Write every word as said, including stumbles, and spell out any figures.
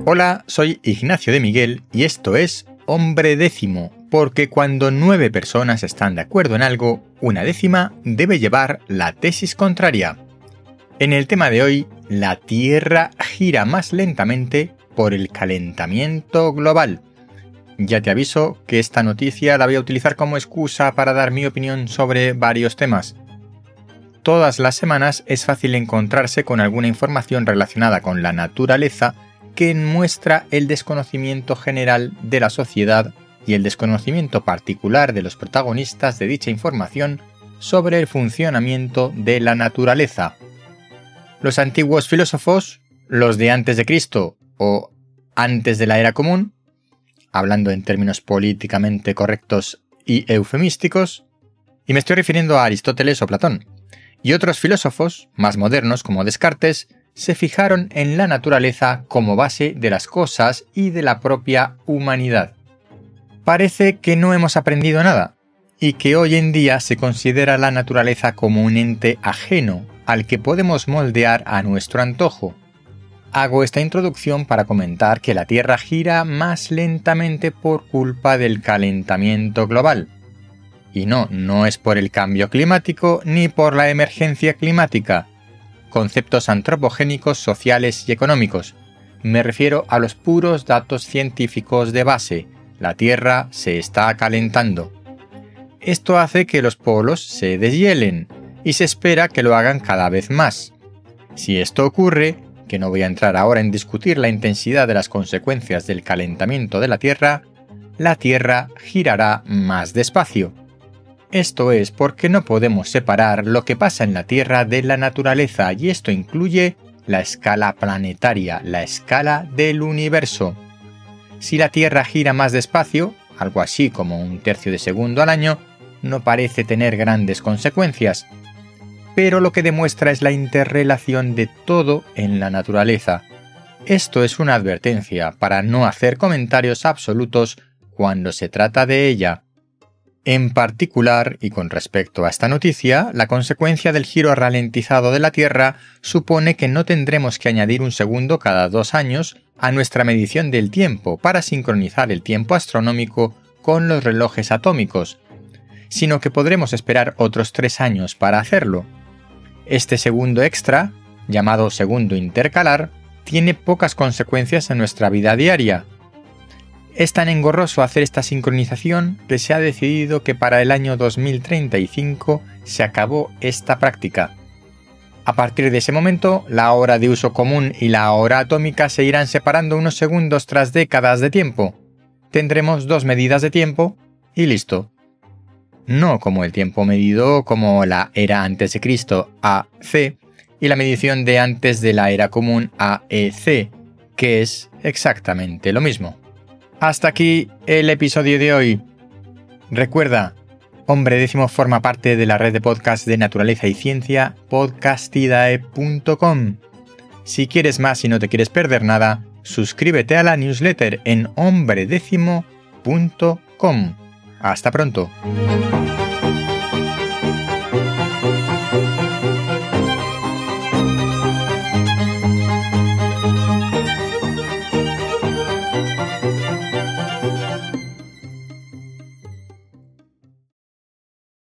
Hola, soy Ignacio de Miguel y esto es Hombre Décimo, porque cuando nueve personas están de acuerdo en algo, una décima debe llevar la tesis contraria. En el tema de hoy, la Tierra gira más lentamente por el calentamiento global. Ya te aviso que esta noticia la voy a utilizar como excusa para dar mi opinión sobre varios temas. Todas las semanas es fácil encontrarse con alguna información relacionada con la naturaleza que muestra el desconocimiento general de la sociedad y el desconocimiento particular de los protagonistas de dicha información sobre el funcionamiento de la naturaleza. Los antiguos filósofos, los de antes de Cristo o antes de la era común, hablando en términos políticamente correctos y eufemísticos, y me estoy refiriendo a Aristóteles o Platón, y otros filósofos, más modernos como Descartes, se fijaron en la naturaleza como base de las cosas y de la propia humanidad. Parece que no hemos aprendido nada, y que hoy en día se considera la naturaleza como un ente ajeno al que podemos moldear a nuestro antojo. Hago esta introducción para comentar que la Tierra gira más lentamente por culpa del calentamiento global. Y no, no es por el cambio climático ni por la emergencia climática. Conceptos antropogénicos, sociales y económicos. Me refiero a los puros datos científicos de base. La Tierra se está calentando. Esto hace que los polos se deshielen y se espera que lo hagan cada vez más. Si esto ocurre, que no voy a entrar ahora en discutir la intensidad de las consecuencias del calentamiento de la Tierra, la Tierra girará más despacio. Esto es porque no podemos separar lo que pasa en la Tierra de la naturaleza, y esto incluye la escala planetaria, la escala del universo. Si la Tierra gira más despacio, algo así como un tercio de segundo al año, no parece tener grandes consecuencias. Pero lo que demuestra es la interrelación de todo en la naturaleza. Esto es una advertencia para no hacer comentarios absolutos cuando se trata de ella. En particular, y con respecto a esta noticia, la consecuencia del giro ralentizado de la Tierra supone que no tendremos que añadir un segundo cada dos años a nuestra medición del tiempo para sincronizar el tiempo astronómico con los relojes atómicos, sino que podremos esperar otros tres años para hacerlo. Este segundo extra, llamado segundo intercalar, tiene pocas consecuencias en nuestra vida diaria. Es tan engorroso hacer esta sincronización que se ha decidido que para el año dos mil treinta y cinco se acabó esta práctica. A partir de ese momento, la hora de uso común y la hora atómica se irán separando unos segundos tras décadas de tiempo. Tendremos dos medidas de tiempo y listo. No como el tiempo medido como la era antes de Cristo A C y la medición de antes de la era común A E C, que es exactamente lo mismo. Hasta aquí el episodio de hoy. Recuerda, Hombre Décimo forma parte de la red de podcast de naturaleza y ciencia podcastidae punto com. Si quieres más y no te quieres perder nada, suscríbete a la newsletter en hombre décimo punto com. Hasta pronto.